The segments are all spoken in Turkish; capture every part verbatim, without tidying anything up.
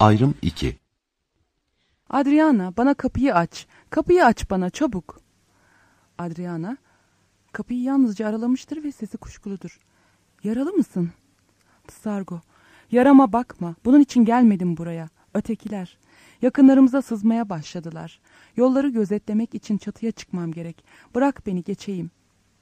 Ayrım iki. Adriana, bana kapıyı aç. Kapıyı aç bana, çabuk. Adriana, kapıyı yalnızca aralamıştır ve sesi kuşkuludur. Yaralı mısın? Sargo, yarama bakma. Bunun için gelmedim buraya. Ötekiler. Yakınlarımıza sızmaya başladılar. Yolları gözetlemek için çatıya çıkmam gerek. Bırak beni, geçeyim.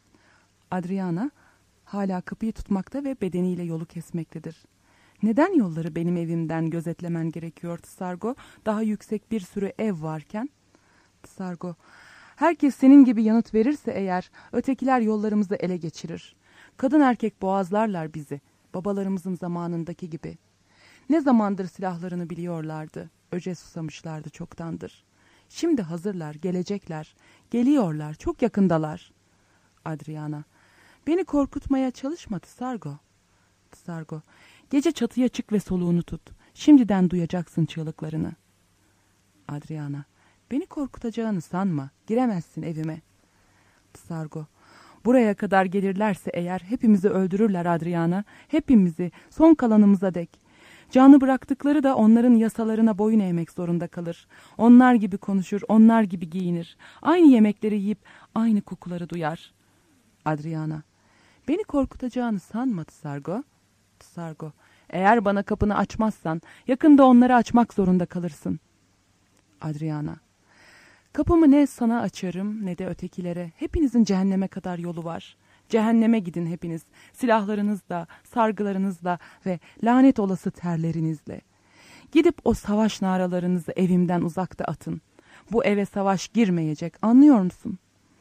Adriana, hala kapıyı tutmakta ve bedeniyle yolu kesmektedir. Neden yolları benim evimden gözetlemen gerekiyor Tsargo? Daha yüksek bir sürü ev varken. Tsargo, herkes senin gibi yanıt verirse eğer, ötekiler yollarımızı ele geçirir. Kadın erkek boğazlarlar bizi, babalarımızın zamanındaki gibi. Ne zamandır silahlarını biliyorlardı, öce susamışlardı çoktandır. Şimdi hazırlar, gelecekler, geliyorlar, çok yakındalar. Adriana, beni korkutmaya çalışma Tsargo. Tsargo, gece çatıya çık ve soluğunu tut. Şimdiden duyacaksın çığlıklarını. Adriana, beni korkutacağını sanma. Giremezsin evime. Tsargo, buraya kadar gelirlerse eğer hepimizi öldürürler Adriana. Hepimizi, son kalanımıza dek. Canı bıraktıkları da onların yasalarına boyun eğmek zorunda kalır. Onlar gibi konuşur, onlar gibi giyinir. Aynı yemekleri yiyip aynı kokuları duyar. Adriana, beni korkutacağını sanma Tsargo. Tsargo, eğer bana kapını açmazsan yakında onları açmak zorunda kalırsın. Adriana, kapımı ne sana açarım ne de ötekilere. Hepinizin cehenneme kadar yolu var. Cehenneme gidin hepiniz, silahlarınızla, sargılarınızla ve lanet olası terlerinizle. Gidip o savaş naralarınızı evimden uzakta atın. Bu eve savaş girmeyecek, anlıyor musun?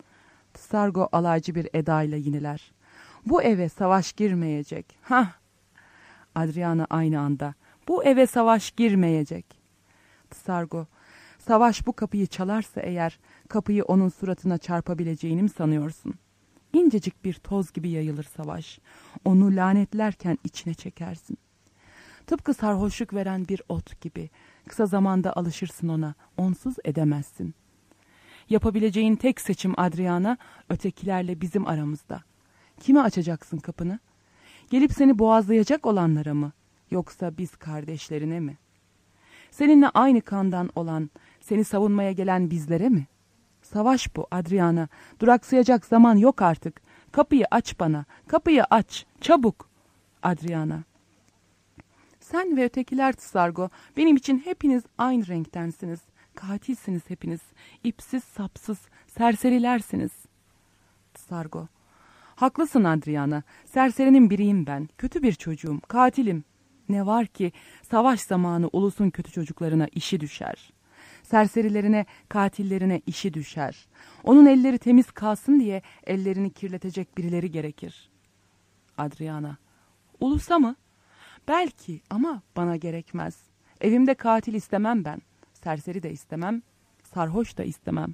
Tsargo alaycı bir edayla yineler. Bu eve savaş girmeyecek. Hah! Adriana aynı anda. Bu eve savaş girmeyecek. Tsargo, savaş bu kapıyı çalarsa eğer, kapıyı onun suratına çarpabileceğini mi sanıyorsun? İncecik bir toz gibi yayılır savaş. Onu lanetlerken içine çekersin. Tıpkı sarhoşluk veren bir ot gibi. Kısa zamanda alışırsın ona, onsuz edemezsin. Yapabileceğin tek seçim Adriana, ötekilerle bizim aramızda. Kime açacaksın kapını? Gelip seni boğazlayacak olanlara mı? Yoksa biz kardeşlerine mi? Seninle aynı kandan olan, seni savunmaya gelen bizlere mi? Savaş bu Adriana. Duraksayacak zaman yok artık. Kapıyı aç bana. Kapıyı aç. Çabuk. Adriana. Sen ve ötekiler Tsargo, benim için hepiniz aynı renktensiniz. Katilsiniz hepiniz. İpsiz sapsız serserilersiniz. Tsargo. Haklısın Adriana. Serserinin biriyim ben. Kötü bir çocuğum. Katilim. Ne var ki savaş zamanı ulusun kötü çocuklarına işi düşer. Serserilerine, katillerine işi düşer. Onun elleri temiz kalsın diye ellerini kirletecek birileri gerekir. Adriana. Ulusa mı? Belki ama bana gerekmez. Evimde katil istemem ben. Serseri de istemem. Sarhoş da istemem.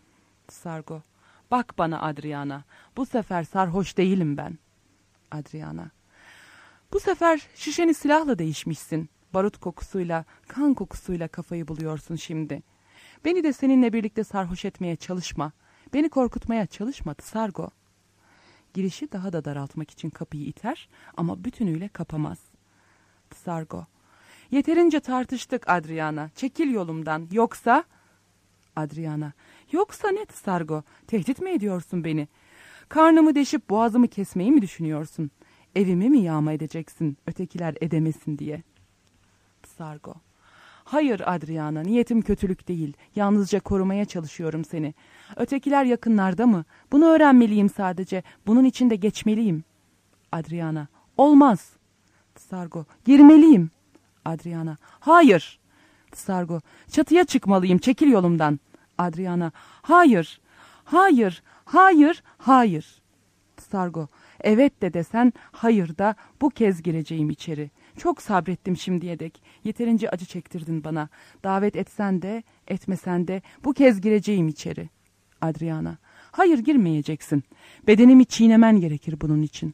Sargo. Bak bana Adriana. Bu sefer sarhoş değilim ben. Adriana. Bu sefer şişeni silahla değişmişsin. Barut kokusuyla, kan kokusuyla kafayı buluyorsun şimdi. Beni de seninle birlikte sarhoş etmeye çalışma. Beni korkutmaya çalışma Tsargo. Girişi daha da daraltmak için kapıyı iter ama bütünüyle kapamaz. Tsargo. Yeterince tartıştık Adriana. Çekil yolumdan. Yoksa... Adriana. Yoksa ne Tsargo? Tehdit mi ediyorsun beni? Karnımı deşip boğazımı kesmeyi mi düşünüyorsun? Evimi mi yağma edeceksin ötekiler edemesin diye? Tsargo. Hayır Adriana, niyetim kötülük değil. Yalnızca korumaya çalışıyorum seni. Ötekiler yakınlarda mı? Bunu öğrenmeliyim sadece. Bunun için de geçmeliyim. Adriana. Olmaz. Tsargo. Girmeliyim. Adriana. Hayır. Tsargo. Çatıya çıkmalıyım. Çekil yolumdan. Adriana. Hayır. Hayır. Hayır. Hayır. Tsargo. Evet de desen, hayır da bu kez gireceğim içeri. Çok sabrettim şimdiye dek. Yeterince acı çektirdin bana. Davet etsen de, etmesen de bu kez gireceğim içeri. Adriana. Hayır, girmeyeceksin. Bedenimi çiğnemen gerekir bunun için.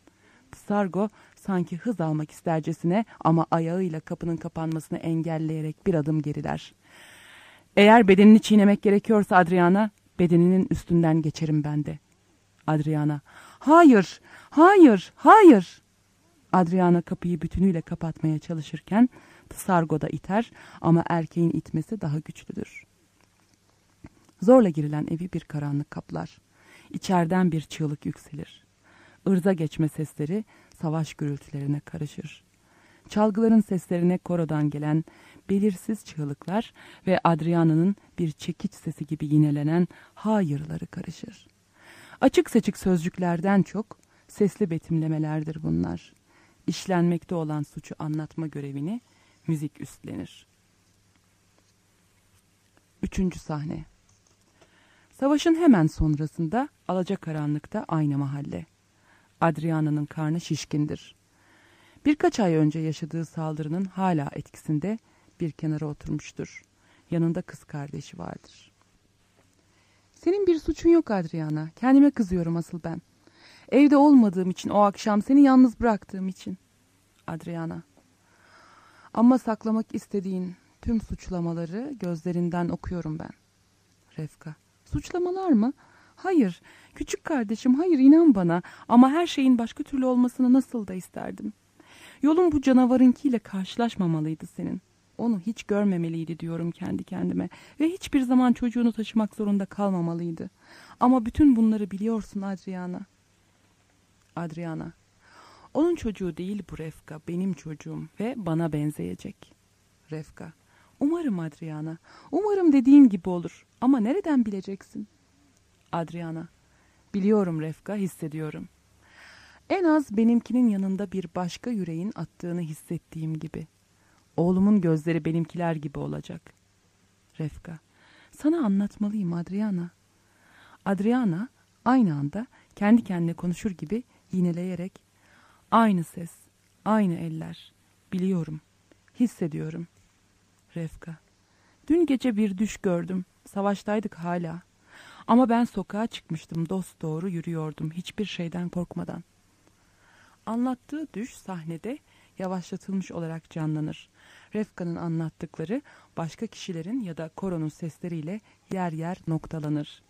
Tsargo sanki hız almak istercesine ama ayağıyla kapının kapanmasını engelleyerek bir adım geriler. Eğer bedenini çiğnemek gerekiyorsa Adriana, bedeninin üstünden geçerim ben de. Adriana. Hayır, hayır, hayır. Adriana kapıyı bütünüyle kapatmaya çalışırken Sargo da iter ama erkeğin itmesi daha güçlüdür. Zorla girilen evi bir karanlık kaplar. İçeriden bir çığlık yükselir. Irza geçme sesleri savaş gürültülerine karışır. Çalgıların seslerine korodan gelen belirsiz çığlıklar ve Adriana'nın bir çekiç sesi gibi yinelenen hayırları karışır. Açık seçik sözcüklerden çok sesli betimlemelerdir bunlar. İşlenmekte olan suçu anlatma görevini müzik üstlenir. Üçüncü sahne. Savaşın hemen sonrasında alacakaranlıkta aynı mahalle. Adriana'nın karnı şişkindir. Birkaç ay önce yaşadığı saldırının hala etkisinde bir kenara oturmuştur. Yanında kız kardeşi vardır. Senin bir suçun yok Adriana. Kendime kızıyorum asıl ben. Evde olmadığım için, o akşam seni yalnız bıraktığım için. Adriana. Ama saklamak istediğin tüm suçlamaları gözlerinden okuyorum ben. Refka. Suçlamalar mı? Hayır. Küçük kardeşim, hayır, inan bana. Ama her şeyin başka türlü olmasını nasıl da isterdim. Yolun bu canavarınkiyle karşılaşmamalıydı senin. Onu hiç görmemeliydi diyorum kendi kendime. Ve hiçbir zaman çocuğunu taşımak zorunda kalmamalıydı. Ama bütün bunları biliyorsun Adriana. Adriana. Onun çocuğu değil bu Refka, benim çocuğum ve bana benzeyecek. Refka. Umarım Adriana. Umarım dediğin gibi olur. Ama nereden bileceksin? Adriana. Biliyorum Refka, hissediyorum. En az benimkinin yanında bir başka yüreğin attığını hissettiğim gibi. Oğlumun gözleri benimkiler gibi olacak. Refka. Sana anlatmalıyım Adriana. Adriana aynı anda kendi kendine konuşur gibi yineleyerek aynı ses, aynı eller. Biliyorum, hissediyorum. Refka. Dün gece bir düş gördüm. Savaştaydık hala. Ama ben sokağa çıkmıştım, dosdoğru yürüyordum hiçbir şeyden korkmadan. Anlattığı düş sahnede yavaşlatılmış olarak canlanır. Refka'nın anlattıkları başka kişilerin ya da koronun sesleriyle yer yer noktalanır.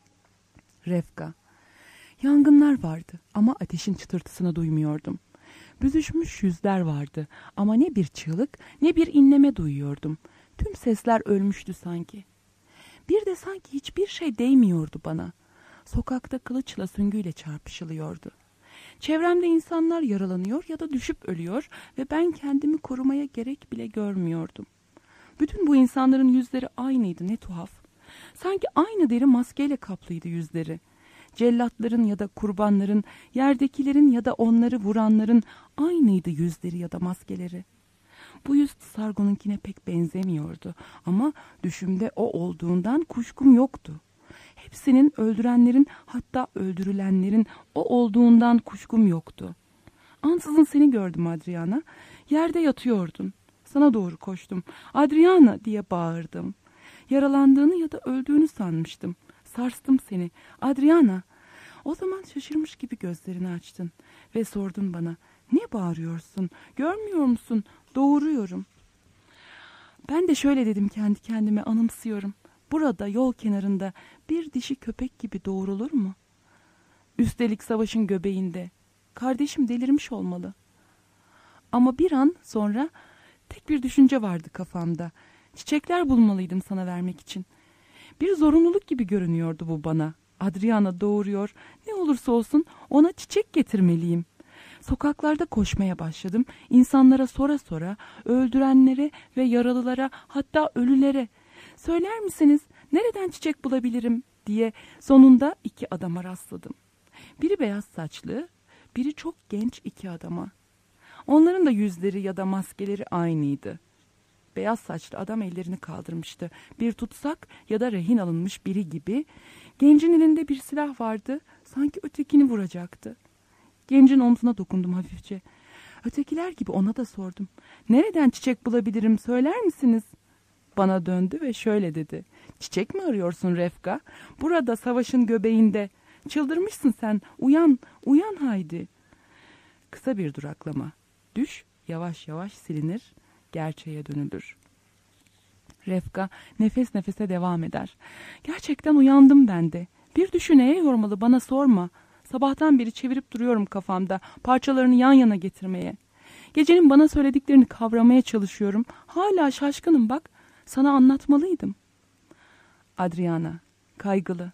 Refka. Yangınlar vardı ama ateşin çıtırtısını duymuyordum. Büzüşmüş yüzler vardı ama ne bir çığlık ne bir inleme duyuyordum. Tüm sesler ölmüştü sanki. Bir de sanki hiçbir şey değmiyordu bana. Sokakta kılıçla süngüyle çarpışılıyordu. Çevremde insanlar yaralanıyor ya da düşüp ölüyor ve ben kendimi korumaya gerek bile görmüyordum. Bütün bu insanların yüzleri aynıydı, ne tuhaf. Sanki aynı deri maskeyle kaplıydı yüzleri. Cellatların ya da kurbanların, yerdekilerin ya da onları vuranların aynıydı yüzleri ya da maskeleri. Bu yüz Sargo'nunkine pek benzemiyordu ama düşümde o olduğundan kuşkum yoktu. Hepsinin, öldürenlerin, hatta öldürülenlerin o olduğundan kuşkum yoktu. Ansızın seni gördüm Adriana. Yerde yatıyordun. Sana doğru koştum. Adriana diye bağırdım. Yaralandığını ya da öldüğünü sanmıştım. Sarstım seni. Adriana. O zaman şaşırmış gibi gözlerini açtın ve sordun bana. Ne bağırıyorsun? Görmüyor musun? Doğuruyorum. Ben de şöyle dedim kendi kendime, anımsıyorum. Burada yol kenarında bir dişi köpek gibi doğurulur mu? Üstelik savaşın göbeğinde. Kardeşim delirmiş olmalı. Ama bir an sonra tek bir düşünce vardı kafamda. Çiçekler bulmalıydım sana vermek için. Bir zorunluluk gibi görünüyordu bu bana. Adriana doğuruyor. Ne olursa olsun ona çiçek getirmeliyim. Sokaklarda koşmaya başladım. İnsanlara sora sora, öldürenlere ve yaralılara, hatta ölülere. Söyler misiniz nereden çiçek bulabilirim diye sonunda iki adama rastladım. Biri beyaz saçlı, biri çok genç iki adama. Onların da yüzleri ya da maskeleri aynıydı. Beyaz saçlı adam ellerini kaldırmıştı. Bir tutsak ya da rehin alınmış biri gibi. Gencin elinde bir silah vardı. Sanki ötekini vuracaktı. Gencin omzuna dokundum hafifçe. Ötekiler gibi ona da sordum. Nereden çiçek bulabilirim söyler misiniz? Bana döndü ve şöyle dedi. Çiçek mi arıyorsun Refka? Burada savaşın göbeğinde. Çıldırmışsın sen. Uyan, uyan haydi. Kısa bir duraklama. Düş yavaş yavaş silinir. Gerçeğe dönülür. Refka nefes nefese devam eder. Gerçekten uyandım ben de. Bir düşü neye yormalı bana sorma. Sabahtan beri çevirip duruyorum kafamda parçalarını yan yana getirmeye. Gecenin bana söylediklerini kavramaya çalışıyorum. Hala şaşkınım bak. Sana anlatmalıydım. Adriana, kaygılı.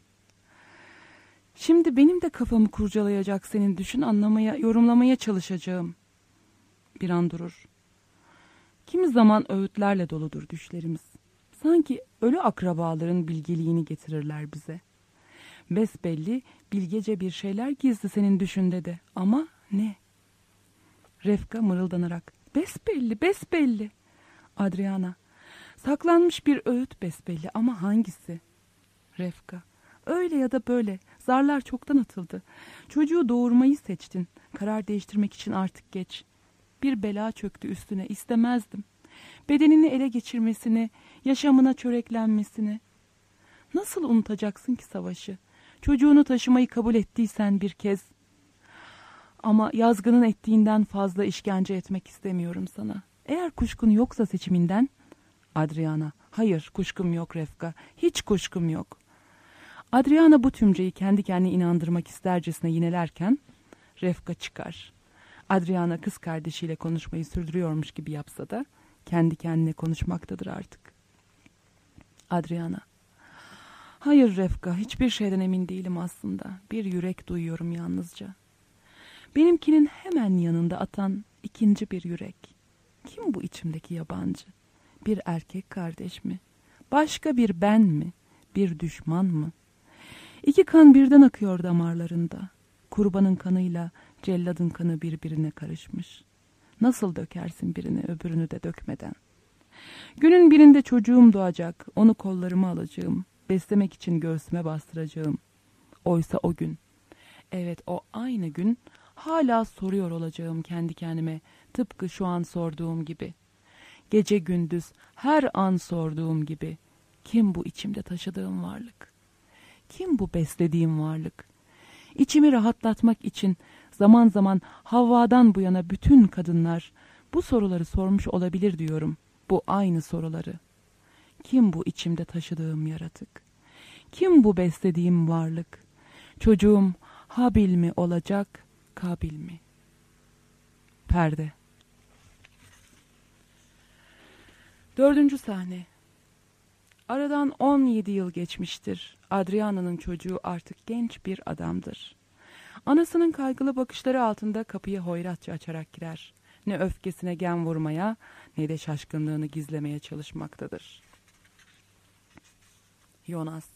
Şimdi benim de kafamı kurcalayacak senin düşün, anlamaya, yorumlamaya çalışacağım. Bir an durur. Kimi zaman öğütlerle doludur düşlerimiz. Sanki ölü akrabaların bilgeliğini getirirler bize. Besbelli, bilgece bir şeyler gizli senin düşünde de. Ama ne? Refka mırıldanarak. Besbelli, besbelli. Adriana. Saklanmış bir öğüt besbelli ama hangisi? Refka. Öyle ya da böyle. Zarlar çoktan atıldı. Çocuğu doğurmayı seçtin. Karar değiştirmek için artık geç. Bir bela çöktü üstüne. İstemezdim. Bedenini ele geçirmesini, yaşamına çöreklenmesini. Nasıl unutacaksın ki savaşı? Çocuğunu taşımayı kabul ettiysen bir kez. Ama yazgının ettiğinden fazla işkence etmek istemiyorum sana. Eğer kuşkun yoksa seçiminden... Adriana, hayır kuşkum yok Refka, hiç kuşkum yok. Adriana bu tümceyi kendi kendine inandırmak istercesine yinelerken Refka çıkar. Adriana kız kardeşiyle konuşmayı sürdürüyormuş gibi yapsa da kendi kendine konuşmaktadır artık. Adriana, hayır Refka, hiçbir şeyden emin değilim aslında. Bir yürek duyuyorum yalnızca. Benimkinin hemen yanında atan ikinci bir yürek. Kim bu içimdeki yabancı? Bir erkek kardeş mi? Başka bir ben mi? Bir düşman mı? İki kan birden akıyor damarlarında. Kurbanın kanıyla celladın kanı birbirine karışmış. Nasıl dökersin birini öbürünü de dökmeden? Günün birinde çocuğum doğacak, onu kollarıma alacağım, beslemek için göğsüme bastıracağım. Oysa o gün, evet o aynı gün, hala soruyor olacağım kendi kendime, tıpkı şu an sorduğum gibi. Gece gündüz her an sorduğum gibi, kim bu içimde taşıdığım varlık? Kim bu beslediğim varlık? İçimi rahatlatmak için zaman zaman Havva'dan bu yana bütün kadınlar bu soruları sormuş olabilir diyorum. Bu aynı soruları. Kim bu içimde taşıdığım yaratık? Kim bu beslediğim varlık? Çocuğum Habil mi olacak, Kabil mi? Perde. Dördüncü sahne. Aradan on yedi yıl geçmiştir. Adriana'nın çocuğu artık genç bir adamdır. Anasının kaygılı bakışları altında kapıyı hoyratça açarak girer. Ne öfkesine gen vurmaya ne de şaşkınlığını gizlemeye çalışmaktadır. Yonas.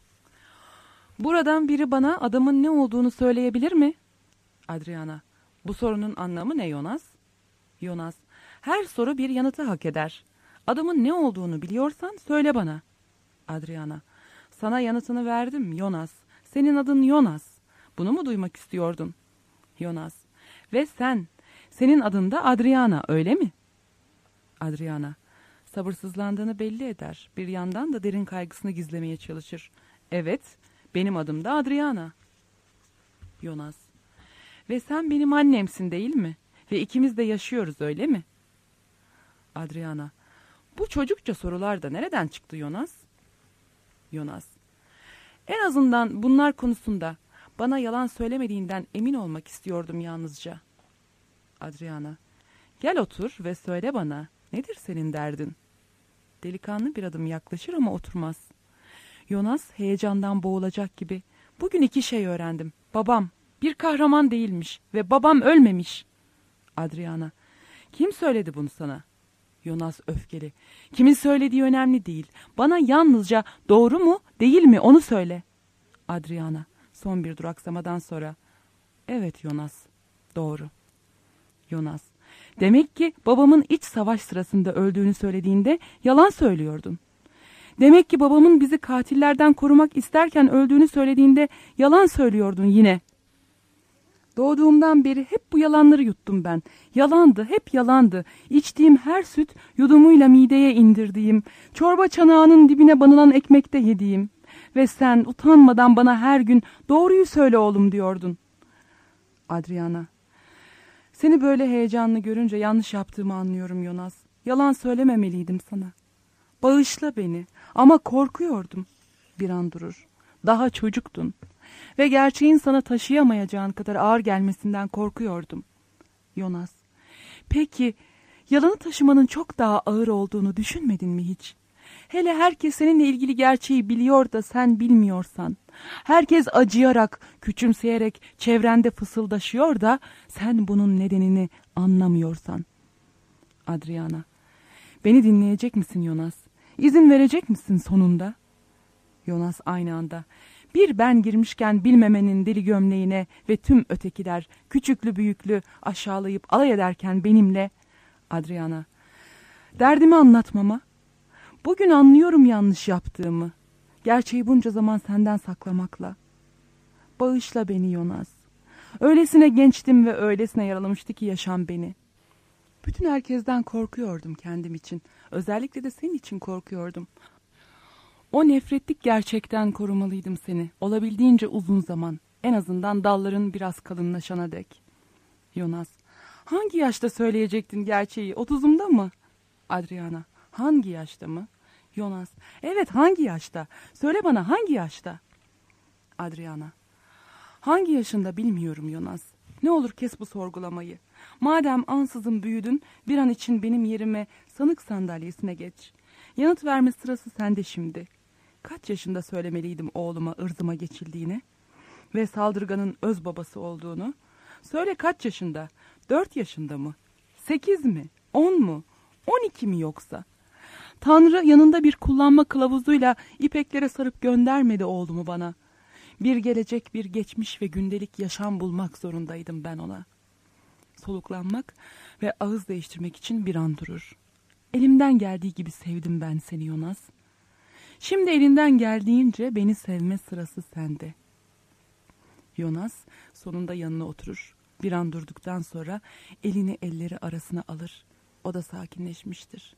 Buradan biri bana adamın ne olduğunu söyleyebilir mi? Adriana. Bu sorunun anlamı ne Yonas? Yonas. Her soru bir yanıtı hak eder. Adamın ne olduğunu biliyorsan söyle bana. Adriana. Sana yanıtını verdim Yonas. Senin adın Yonas. Bunu mu duymak istiyordun? Yonas. Ve sen, senin adın da Adriana öyle mi? Adriana. Sabırsızlandığını belli eder. Bir yandan da derin kaygısını gizlemeye çalışır. Evet, benim adım da Adriana. Yonas. Ve sen benim annemsin değil mi? Ve ikimiz de yaşıyoruz öyle mi? Adriana. Bu çocukça sorular da nereden çıktı Yonas? Yonas. En azından bunlar konusunda bana yalan söylemediğinden emin olmak istiyordum yalnızca. Adriana. Gel otur ve söyle bana. Nedir senin derdin? Delikanlı bir adım yaklaşır ama oturmaz. Yonas heyecandan boğulacak gibi. Bugün iki şey öğrendim. Babam bir kahraman değilmiş ve babam ölmemiş. Adriana. Kim söyledi bunu sana? Yonas öfkeli. Kimin söylediği önemli değil. Bana yalnızca doğru mu değil mi onu söyle. Adriana son bir duraksamadan sonra. Evet Yonas, doğru. Yonas. Demek ki babamın iç savaş sırasında öldüğünü söylediğinde yalan söylüyordun. Demek ki babamın bizi katillerden korumak isterken öldüğünü söylediğinde yalan söylüyordun yine. Doğduğumdan beri hep bu yalanları yuttum ben. Yalandı, hep yalandı. İçtiğim her süt yudumuyla mideye indirdiğim, çorba çanağının dibine banılan ekmekte yediğim. Ve sen utanmadan bana her gün doğruyu söyle oğlum diyordun. Adriana. Seni böyle heyecanlı görünce yanlış yaptığımı anlıyorum Yonas. Yalan söylememeliydim sana. Bağışla beni ama korkuyordum. Bir an durur. Daha çocuktun. Ve gerçeğin sana taşıyamayacağın kadar ağır gelmesinden korkuyordum. Yonas. Peki, yalanı taşımanın çok daha ağır olduğunu düşünmedin mi hiç? Hele herkes seninle ilgili gerçeği biliyor da sen bilmiyorsan, herkes acıyarak, küçümseyerek çevrende fısıldaşıyor da sen bunun nedenini anlamıyorsan. Adriana, beni dinleyecek misin Jonas? İzin verecek misin sonunda? Jonas aynı anda. Bir ben girmişken bilmemenin deli gömleğine ve tüm ötekiler küçüklü büyüklü aşağılayıp alay ederken benimle. Adriana, derdimi anlatmama. Bugün anlıyorum yanlış yaptığımı. Gerçeği bunca zaman senden saklamakla. Bağışla beni Jonas. Öylesine gençtim ve öylesine yaralamıştı ki yaşam beni. Bütün herkesten korkuyordum kendim için. Özellikle de senin için korkuyordum. O nefretlik gerçekten korumalıydım seni. Olabildiğince uzun zaman. En azından dalların biraz kalınlaşana dek. Jonas, hangi yaşta söyleyecektin gerçeği? Otuzumda mı? Adriana, hangi yaşta mı? Jonas, evet hangi yaşta? Söyle bana hangi yaşta? Adriana, hangi yaşında bilmiyorum Jonas. Ne olur kes bu sorgulamayı. Madem ansızın büyüdün, bir an için benim yerime sanık sandalyesine geç. Yanıt verme sırası sende şimdi. Kaç yaşında söylemeliydim oğluma ırzıma geçildiğini ve saldırganın öz babası olduğunu? Söyle kaç yaşında? Dört yaşında mı? Sekiz mi? On mu? On iki mi yoksa? Tanrı yanında bir kullanma kılavuzuyla ipeklere sarıp göndermedi oğlumu bana. Bir gelecek, bir geçmiş ve gündelik yaşam bulmak zorundaydım ben ona. Soluklanmak ve ağız değiştirmek için bir an durur. Elimden geldiği gibi sevdim ben seni Jonas. Şimdi elinden geldiğince beni sevme sırası sende. Jonas sonunda yanına oturur. Bir an durduktan sonra elini elleri arasına alır. O da sakinleşmiştir.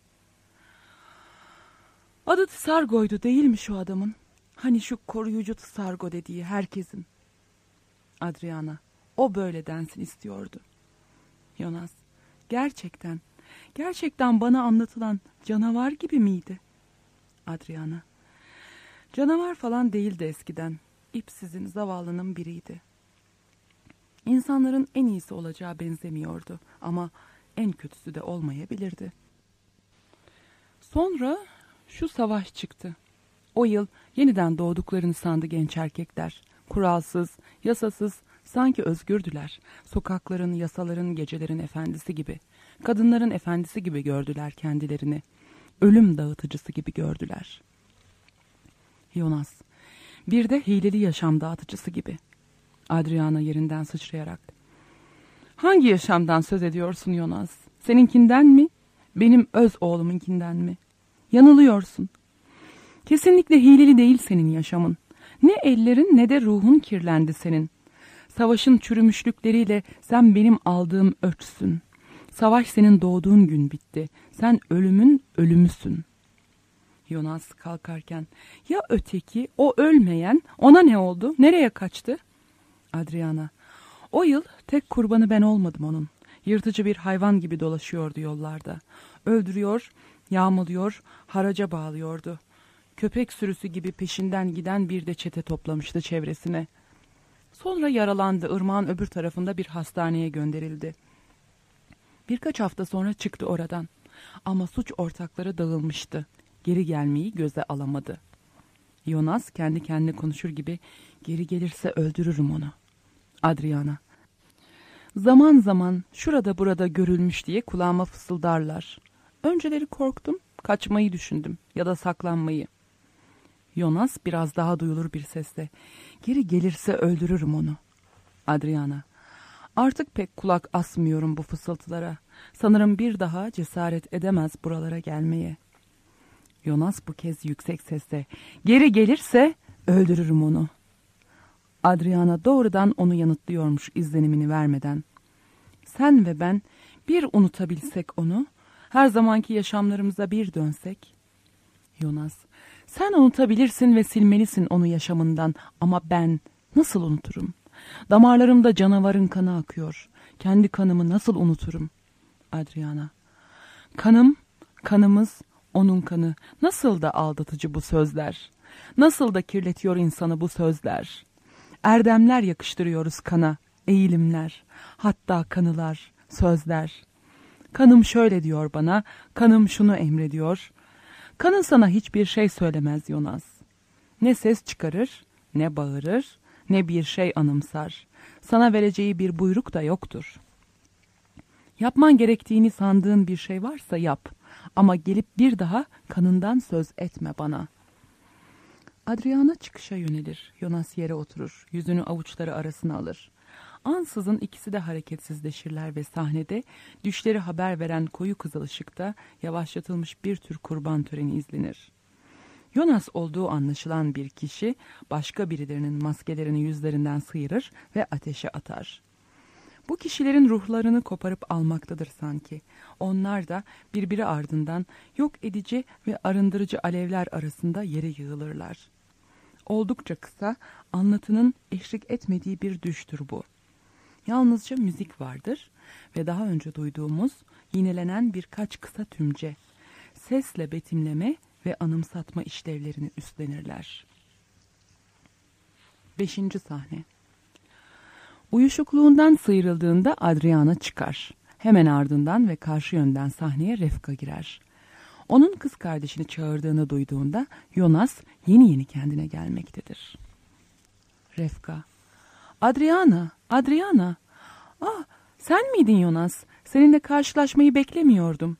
Adı Tsargo'ydu değil mi şu adamın? Hani şu koruyucu Tsargo dediği herkesin. Adriana, o böyle densin istiyordu. Jonas, gerçekten, gerçekten bana anlatılan canavar gibi miydi? Adriana, canavar falan değildi eskiden. İpsizin, zavallının biriydi. İnsanların en iyisi olacağı benzemiyordu ama en kötüsü de olmayabilirdi. Sonra şu savaş çıktı. O yıl yeniden doğduklarını sandı genç erkekler. Kuralsız, yasasız, sanki özgürdüler. Sokakların, yasaların, gecelerin efendisi gibi. Kadınların efendisi gibi gördüler kendilerini. Ölüm dağıtıcısı gibi gördüler. Jonas, bir de hileli yaşam dağıtıcısı gibi. Adriana yerinden sıçrayarak. Hangi yaşamdan söz ediyorsun Jonas? Seninkinden mi? Benim öz oğlumunkinden mi? Yanılıyorsun. Kesinlikle hileli değil senin yaşamın. Ne ellerin ne de ruhun kirlendi senin. Savaşın çürümüşlükleriyle sen benim aldığım ölçsün. Savaş senin doğduğun gün bitti. Sen ölümün ölümüsün. Jonas kalkarken, ya öteki, o ölmeyen, ona ne oldu? Nereye kaçtı? Adriana, o yıl tek kurbanı ben olmadım onun. Yırtıcı bir hayvan gibi dolaşıyordu yollarda. Öldürüyor, yağmalıyor, haraca bağlıyordu. Köpek sürüsü gibi peşinden giden bir de çete toplamıştı çevresine. Sonra yaralandı, ırmağın öbür tarafında bir hastaneye gönderildi. Birkaç hafta sonra çıktı oradan. Ama suç ortakları dağılmıştı. Geri gelmeyi göze alamadı. Jonas kendi kendine konuşur gibi, geri gelirse öldürürüm onu. Adriana, zaman zaman şurada burada görülmüş diye kulağıma fısıldarlar. Önceleri korktum, kaçmayı düşündüm ya da saklanmayı. Jonas biraz daha duyulur bir sesle, geri gelirse öldürürüm onu. Adriana, artık pek kulak asmıyorum bu fısıltılara. Sanırım bir daha cesaret edemez buralara gelmeye. Jonas bu kez yüksek sesle, geri gelirse öldürürüm onu. Adriana doğrudan onu yanıtlıyormuş izlenimini vermeden. Sen ve ben bir unutabilsek onu, her zamanki yaşamlarımıza bir dönsek. Jonas, sen unutabilirsin ve silmelisin onu yaşamından ama ben nasıl unuturum? Damarlarımda canavarın kanı akıyor. Kendi kanımı nasıl unuturum? Adriana, kanım, kanımız, onun kanı. Nasıl da aldatıcı bu sözler. Nasıl da kirletiyor insanı bu sözler. Erdemler yakıştırıyoruz kana, eğilimler, hatta kanılar, sözler. Kanım şöyle diyor bana, kanım şunu emrediyor. Kanın sana hiçbir şey söylemez Yonas. Ne ses çıkarır, ne bağırır, ne bir şey anımsar. Sana vereceği bir buyruk da yoktur. Yapman gerektiğini sandığın bir şey varsa yap. Ama gelip bir daha kanından söz etme bana. Adriana çıkışa yönelir. Yonas yere oturur. Yüzünü avuçları arasına alır. Ansızın ikisi de hareketsizleşirler ve sahnede düşleri haber veren koyu kızıl ışıkta yavaşlatılmış bir tür kurban töreni izlenir. Yonas olduğu anlaşılan bir kişi başka birilerinin maskelerini yüzlerinden sıyırır ve ateşe atar. Bu kişilerin ruhlarını koparıp almaktadır sanki. Onlar da birbiri ardından yok edici ve arındırıcı alevler arasında yere yığılırlar. Oldukça kısa, anlatının eşlik etmediği bir düştür bu. Yalnızca müzik vardır ve daha önce duyduğumuz yinelenen birkaç kısa tümce, sesle betimleme ve anımsatma işlevlerini üstlenirler. Beşinci sahne. Uyuşukluğundan sıyrıldığında Adriana çıkar. Hemen ardından ve karşı yönden sahneye Refka girer. Onun kız kardeşini çağırdığını duyduğunda Yonas yeni yeni kendine gelmektedir. Refka: Adriana, Adriana. Ah, sen miydin Yonas? Seninle karşılaşmayı beklemiyordum.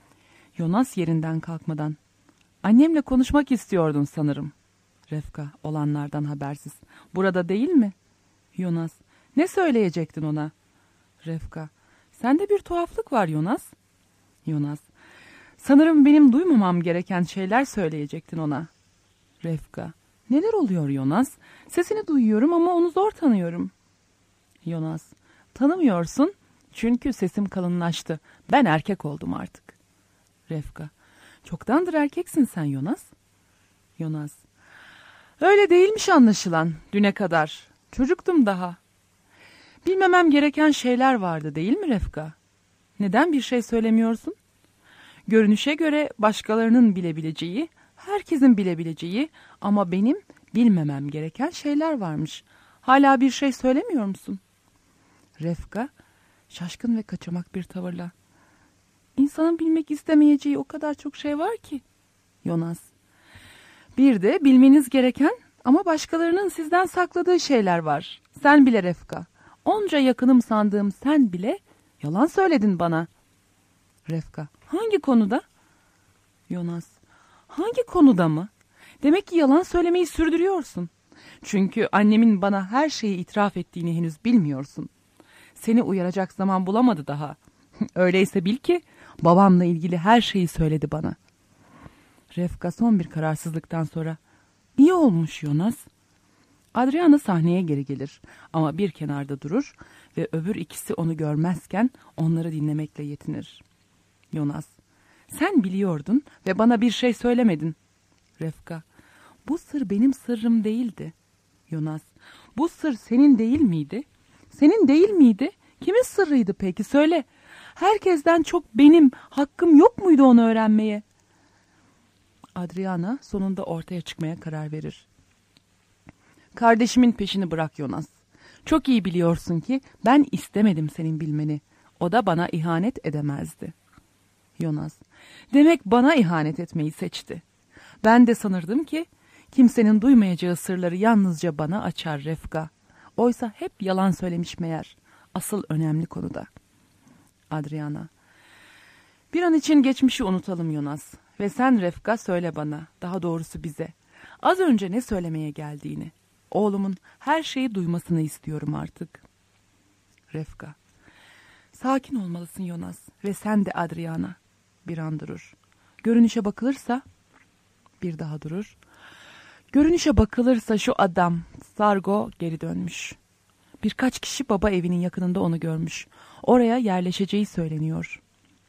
Yonas yerinden kalkmadan: Annemle konuşmak istiyordun sanırım. Refka olanlardan habersiz: Burada değil mi? Yonas: Ne söyleyecektin ona? Refka: Sende bir tuhaflık var Yonas. Yonas: Sanırım benim duymamam gereken şeyler söyleyecektin ona. Refka: Neler oluyor Yonas? Sesini duyuyorum ama onu zor tanıyorum. Yonas: Tanımıyorsun çünkü sesim kalınlaştı. Ben erkek oldum artık. Refka: Çoktandır erkeksin sen Yonas. Yonas: Öyle değilmiş anlaşılan düne kadar. Çocuktum daha. Bilmemem gereken şeyler vardı değil mi Refka? Neden bir şey söylemiyorsun? Görünüşe göre başkalarının bilebileceği, herkesin bilebileceği ama benim bilmemem gereken şeyler varmış. Hala bir şey söylemiyor musun? Refka şaşkın ve kaçamak bir tavırla: İnsanın bilmek istemeyeceği o kadar çok şey var ki. Yonas: Bir de bilmeniz gereken ama başkalarının sizden sakladığı şeyler var. Sen bile Refka. Onca yakınım sandığım sen bile yalan söyledin bana. Refka: Hangi konuda? Yonas: Hangi konuda mı? Demek ki yalan söylemeyi sürdürüyorsun. Çünkü annemin bana her şeyi itiraf ettiğini henüz bilmiyorsun. Seni uyaracak zaman bulamadı daha. Öyleyse bil ki babamla ilgili her şeyi söyledi bana. Refka son bir kararsızlıktan sonra: İyi olmuş Yonas. Adriana sahneye geri gelir ama bir kenarda durur ve öbür ikisi onu görmezken onları dinlemekle yetinir. Yonas: Sen biliyordun ve bana bir şey söylemedin. Refka: Bu sır benim sırrım değildi. Yonas: Bu sır senin değil miydi? Senin değil miydi? Kimin sırrıydı peki? Söyle. Herkesten çok benim hakkım yok muydu onu öğrenmeye? Adriana sonunda ortaya çıkmaya karar verir. Kardeşimin peşini bırak Yonas. Çok iyi biliyorsun ki ben istemedim senin bilmeni. O da bana ihanet edemezdi. Yonas: Demek bana ihanet etmeyi seçti. Ben de sanırdım ki kimsenin duymayacağı sırları yalnızca bana açar Refka. Oysa hep yalan söylemiş meğer. Asıl önemli konuda. Adriana: Bir an için geçmişi unutalım Yonas. Ve sen Refka söyle bana, daha doğrusu bize. Az önce ne söylemeye geldiğini. Oğlumun her şeyi duymasını istiyorum artık. Refka: Sakin olmalısın Yonas ve sen de Adriana. Bir an durur. Görünüşe bakılırsa, bir daha durur. Görünüşe bakılırsa şu adam, Sargo, geri dönmüş. Birkaç kişi baba evinin yakınında onu görmüş. Oraya yerleşeceği söyleniyor.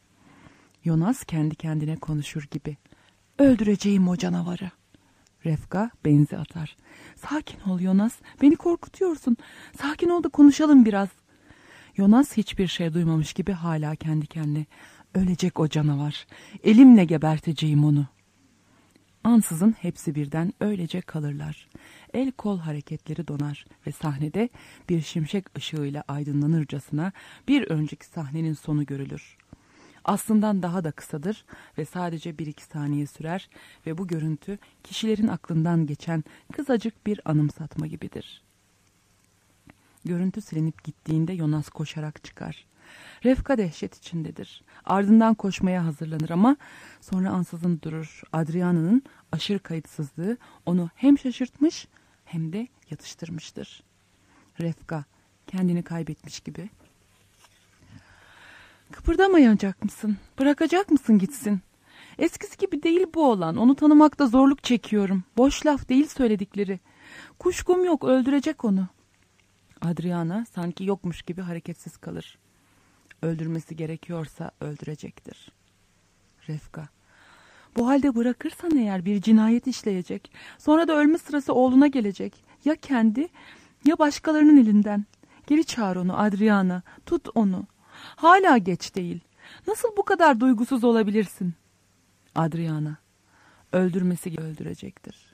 Yonas kendi kendine konuşur gibi: Öldüreceğim o canavarı. Refka benzi atar. Sakin ol Yonas, beni korkutuyorsun. Sakin ol da konuşalım biraz. Yonas hiçbir şey duymamış gibi hala kendi kendine: Ölecek o canavar. Elimle geberteceğim onu. Ansızın hepsi birden öylece kalırlar. El kol hareketleri donar ve sahnede bir şimşek ışığıyla aydınlanırcasına bir önceki sahnenin sonu görülür. aslından daha da kısadır ve sadece bir iki saniye sürer ve bu görüntü kişilerin aklından geçen kısacık bir anımsatma gibidir. Görüntü silinip gittiğinde Yonas koşarak çıkar. Refka dehşet içindedir. Ardından koşmaya hazırlanır ama sonra ansızın durur. Adriana'nın aşırı kayıtsızlığı onu hem şaşırtmış hem de yatıştırmıştır. Refka kendini kaybetmiş gibi. Kıpırdamayacak mısın? Bırakacak mısın gitsin? Eskisi gibi değil bu olan. Onu tanımakta zorluk çekiyorum. Boş laf değil söyledikleri. Kuşkum yok, öldürecek onu. Adriana sanki yokmuş gibi hareketsiz kalır. Öldürmesi gerekiyorsa öldürecektir. Refka, bu halde bırakırsan eğer bir cinayet işleyecek. Sonra da ölme sırası oğluna gelecek. Ya kendi ya başkalarının elinden. Geri çağır onu Adriana, tut onu. Hala geç değil. Nasıl bu kadar duygusuz olabilirsin? Adriana, öldürmesi öldürecektir.